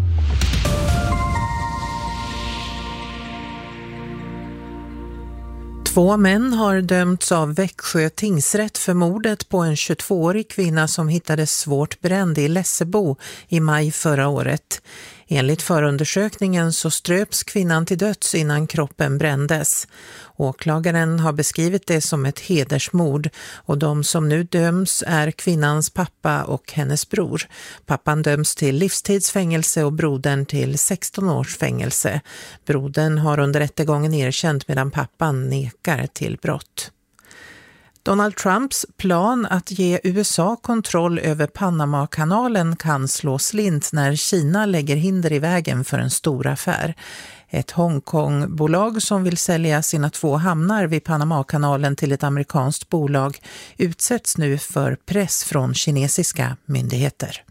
Två män har dömts av Växjö tingsrätt för mordet på en 22-årig kvinna som hittades svårt bränd i Lessebo i maj förra året. Enligt förundersökningen så ströps kvinnan till döds innan kroppen brändes. Åklagaren har beskrivit det som ett hedersmord och de som nu döms är kvinnans pappa och hennes bror. Pappan döms till livstidsfängelse och brodern till 16 års fängelse. Brodern har under rättegången erkänt medan pappan nekar till brott. Donald Trumps plan att ge USA kontroll över Panama-kanalen kan slå slint när Kina lägger hinder i vägen för en stor affär. Ett Hongkong-bolag som vill sälja sina 2 hamnar vid Panama-kanalen till ett amerikanskt bolag utsätts nu för press från kinesiska myndigheter.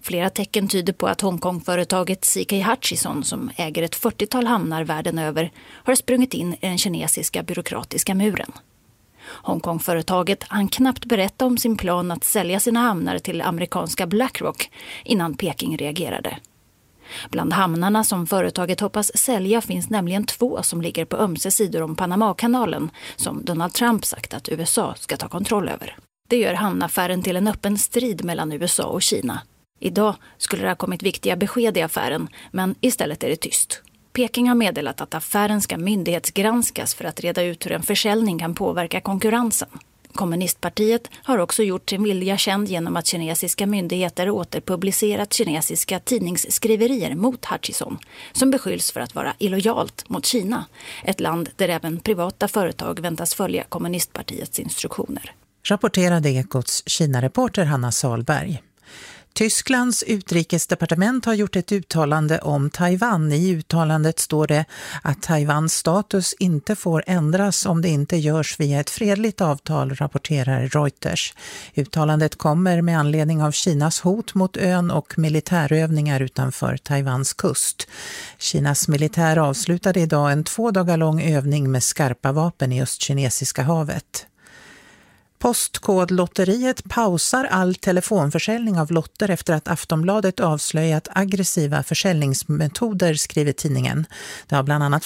Flera tecken tyder på att Hongkong-företaget CK Hutchison, som äger ett 40-tal hamnar världen över, har sprungit in i den kinesiska byråkratiska muren. Hongkong-företaget hann knappt berätta om sin plan att sälja sina hamnar till amerikanska BlackRock innan Peking reagerade. Bland hamnarna som företaget hoppas sälja finns nämligen 2 som ligger på ömse sidor om Panama-kanalen som Donald Trump sagt att USA ska ta kontroll över. Det gör hamnaffären till en öppen strid mellan USA och Kina. Idag skulle det ha kommit viktiga besked i affären, men istället är det tyst. Peking har meddelat att affären ska myndighetsgranskas för att reda ut hur en försäljning kan påverka konkurrensen. Kommunistpartiet har också gjort sin vilja känd genom att kinesiska myndigheter återpublicerat kinesiska tidningsskriverier mot Hutchison, som beskylls för att vara illojalt mot Kina, ett land där även privata företag väntas följa kommunistpartiets instruktioner. Rapporterade Ekots Kina-reporter Hanna Salberg. Tysklands utrikesdepartement har gjort ett uttalande om Taiwan. I uttalandet står det att Taiwans status inte får ändras om det inte görs via ett fredligt avtal, rapporterar Reuters. Uttalandet kommer med anledning av Kinas hot mot ön och militärövningar utanför Taiwans kust. Kinas militär avslutade idag en 2 dagar lång övning med skarpa vapen i Östkinesiska havet. Postkodlotteriet pausar all telefonförsäljning av lotter efter att Aftonbladet avslöjat aggressiva försäljningsmetoder, skriver tidningen. Det har bland annat